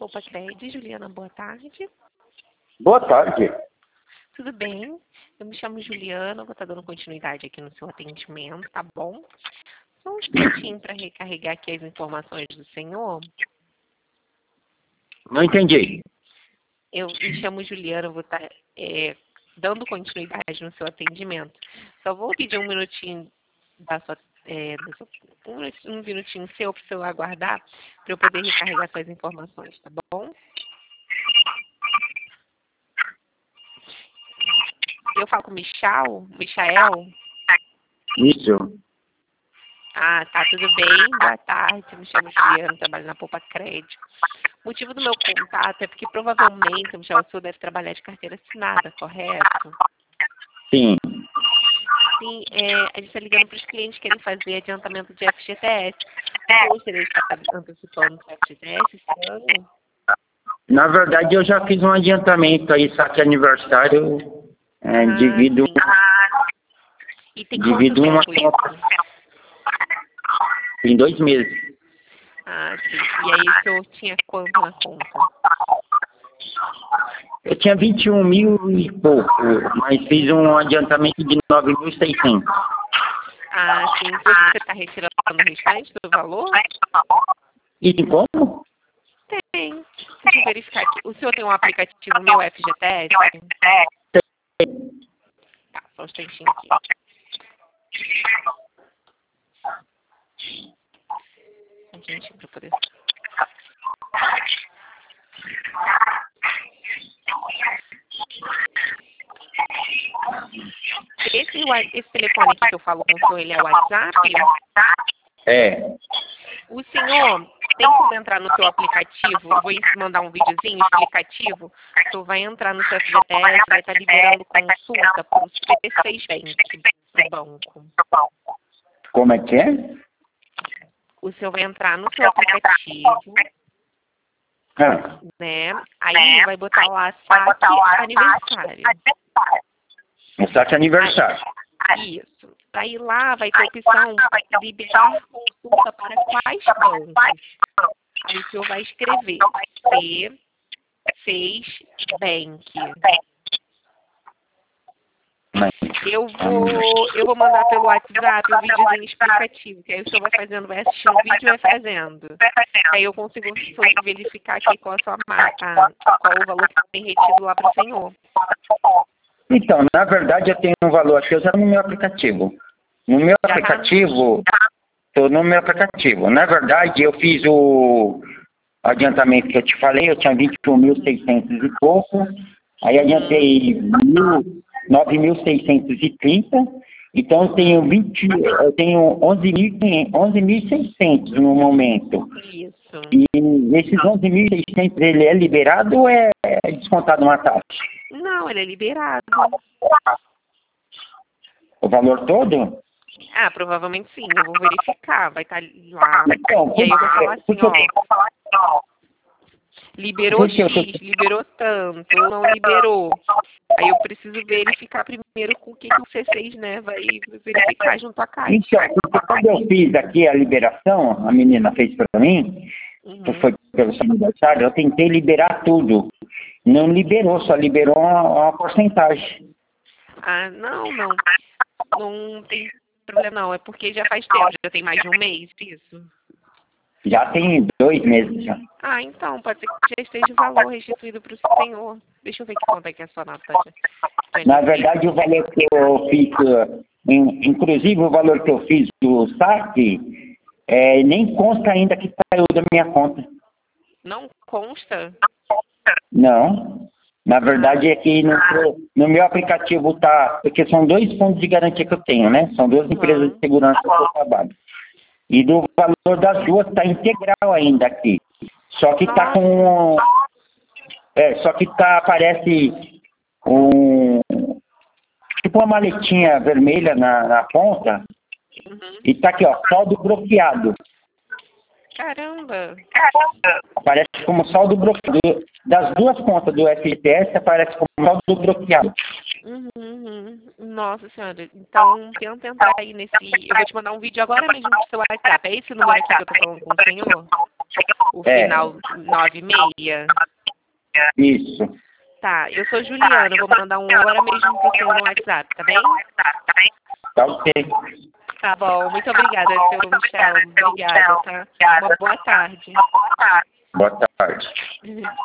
Poupa Cred. Juliana, boa tarde. Boa tarde. Tudo bem? Eu me chamo Juliana, vou estar dando continuidade aqui no seu atendimento, tá bom? Só um instantinho para recarregar aqui as informações do senhor. Não entendi. Eu me chamo Juliana, vou estar dando continuidade no seu atendimento. Só vou pedir um minutinho um minutinho seu para o senhor aguardar para eu poder recarregar suas informações, tá bom? Eu falo com o Michael? Isso. Ah, tá, tudo bem. Boa tarde, eu me chamo Juliana, trabalho na Poupa Cred. O motivo do meu contato é porque provavelmente o senhor deve trabalhar de carteira assinada, correto? Sim. Sim, a gente está ligando para os clientes que querem fazer adiantamento de FGTS. Você gostaria de estar antecipando o FGTS esse ano? Na verdade, eu já fiz um adiantamento aí, saque aniversário, divido sim. E tem quanto tempo isso? Em 2 meses. Ah, sim. E aí o senhor tinha quanto na conta? Eu tinha 21 mil e pouco, mas fiz um adiantamento de 9.600. Ah, sim. Você está retirando o restante do valor? E como? Tem. Deixa eu verificar aqui. O senhor tem um aplicativo Meu FGTS? Tá, só um instantinho aqui. A gente para poder... Esse telefone aqui que eu falo com o senhor, ele é o WhatsApp? É. O senhor tem como entrar no seu aplicativo, eu vou mandar um videozinho explicativo, o senhor vai entrar no seu FGTS, vai estar liberando consulta para o C6 Bank, do banco. Como é que é? O senhor vai entrar no seu aplicativo, né? Aí vai botar lá saque aniversário. É saque aniversário. Isso. Aí lá vai ter a opção de liberar consulta para quais bancos. Aí o senhor vai escrever C6 Bank. Eu vou mandar pelo WhatsApp o videozinho explicativo, que aí o senhor vai fazendo, vai assistindo o vídeo e vai fazendo. Aí eu consigo verificar aqui qual o valor que tem retido lá para o senhor. Então, na verdade, eu tenho um valor aqui, eu já no meu aplicativo. No meu aplicativo, estou no meu aplicativo. Na verdade, eu fiz o adiantamento que eu te falei, eu tinha 21.600 e pouco, aí adiantei 9.630, então eu tenho 11.600 no momento. Isso. E esses 11.600, ele é liberado ou é descontado uma taxa? Não, ele é liberado. O valor todo? Ah, provavelmente sim, eu vou verificar, vai estar lá. Então, E aí eu vou falar assim, ó, liberou X, liberou tanto, ou não liberou. Aí eu preciso verificar primeiro com o que o C6, né, vai verificar junto à Caixa. Então, quando eu fiz aqui a liberação, a menina fez para mim, que foi pelo seu aniversário, eu tentei liberar tudo. Não liberou, só liberou uma porcentagem. Ah, não tem problema não, é porque já faz tempo, já tem mais de um mês, isso? Já tem 2 meses já. Ah, então, pode ser que já esteja o valor restituído para o senhor. Deixa eu ver que conta que é a sua nota. Na verdade, o valor que eu fiz, inclusive o valor que eu fiz do saque, nem consta ainda que saiu da minha conta. Não consta? Não. Na verdade, é que no meu aplicativo tá, porque são 2 fundos de garantia que eu tenho, né? São 2 empresas de segurança que eu trabalho. E do valor das duas está integral ainda aqui. Só que está com... parece tipo uma maletinha vermelha na ponta. E tá aqui, ó, saldo bloqueado. Caramba! Aparece como saldo bloqueado. Das duas contas do FGTS, aparece como saldo bloqueado. Nossa senhora, então tenta entrar aí nesse... Eu vou te mandar um vídeo agora mesmo no seu WhatsApp. É esse número aqui que eu tô falando com o senhor? O final 96? Isso. Tá, eu sou Juliana, eu vou mandar um agora mesmo pro seu no WhatsApp, tá bem? Tá ok. Tá bom, muito obrigada, seu Michel. Obrigada, tá? Uma boa tarde. Boa tarde.